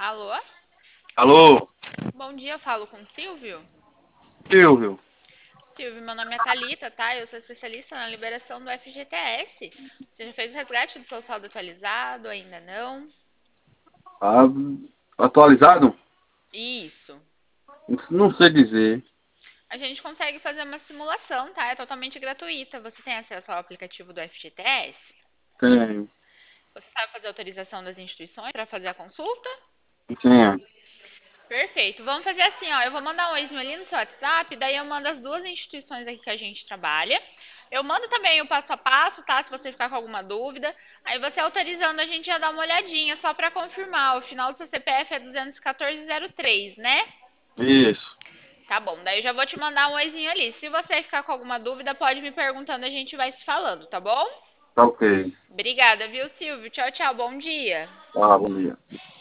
Alô? Alô, Bom dia, eu falo com o Silvio. Silvio. Silvio, meu nome é Thalita, tá? Eu sou especialista na liberação do FGTS. Você já fez o resgate do seu saldo atualizado? Ainda não? Ah, atualizado? Isso. Não sei dizer. A gente consegue fazer uma simulação, tá? É totalmente gratuita. Você tem acesso ao aplicativo do FGTS? Tenho. Você sabe fazer a autorização das instituições para fazer a consulta? Tenho. Perfeito. Vamos fazer assim, ó. Eu vou mandar um oizinho ali no seu WhatsApp, daí eu mando as duas instituições aqui que a gente trabalha. Eu mando também o passo a passo, tá? Se você ficar com alguma dúvida. Aí você autorizando, a gente já dá uma olhadinha só para confirmar. O final do seu CPF é 21403, né? Isso. Tá bom. Daí eu já vou te mandar um oizinho ali. Se você ficar com alguma dúvida, pode me perguntando, a gente vai se falando, tá bom? Tá ok. Obrigada, viu, Silvio? Tchau, tchau. Bom dia. Tá, bom dia.